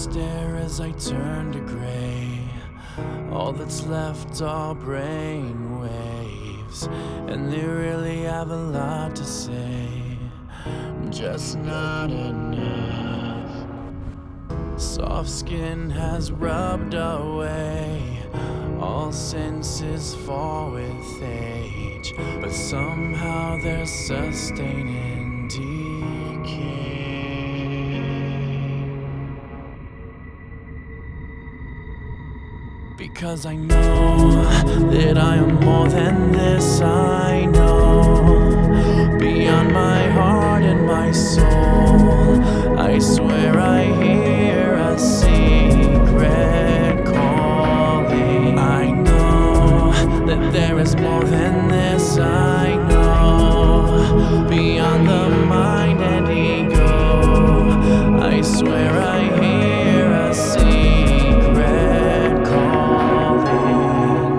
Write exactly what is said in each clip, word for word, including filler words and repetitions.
stare as I turn to gray. All that's left are brain waves, and they really have a lot to say, just not enough. Soft skin has rubbed away, all senses fall with age, but somehow they're sustaining decay. Because I know that I am more than this, I know, beyond my heart and my soul. I swear I hear a secret calling. I know that there is more than this, I know, beyond the mind and ego. I swear I hear a secret calling.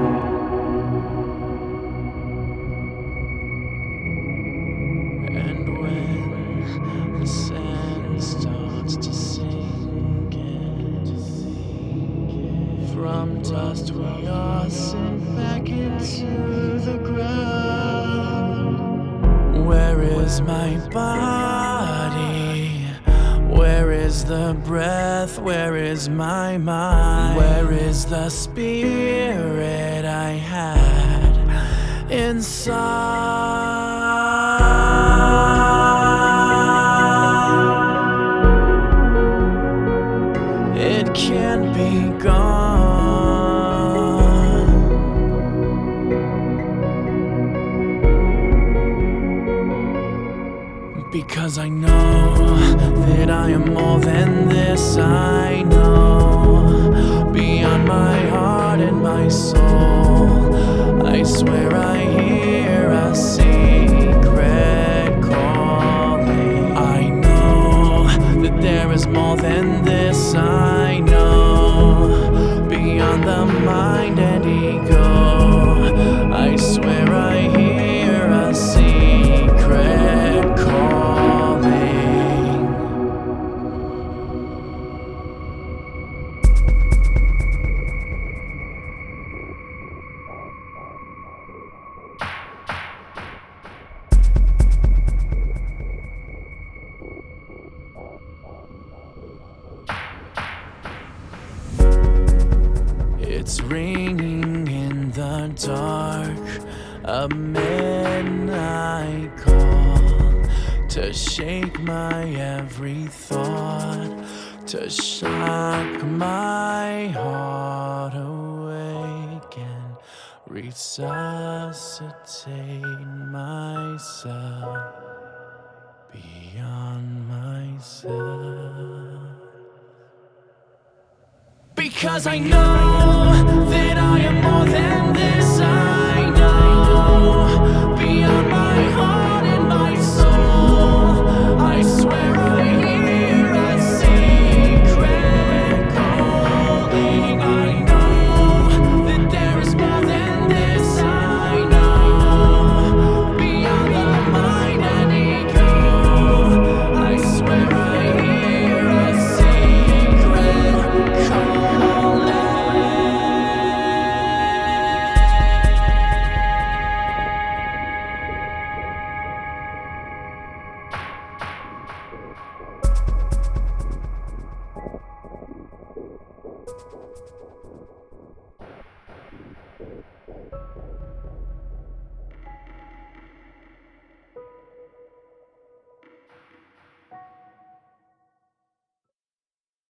And when the sand starts to sink in, from dust we are sent back into the ground. Where is my body? Where is the breath? Where is my mind? Where is the spirit I had inside? It can't be gone, because I know that I am more than this, I know, beyond my heart and my soul. I swear I hear a secret calling. I know that there is more than this, I know, beyond the mind and ego. I swear I hear a secret calling. It's ringing in the dark, a midnight call, to shake my every thought, to shock my heart awake and resuscitate myself beyond myself. Because I know that I am more than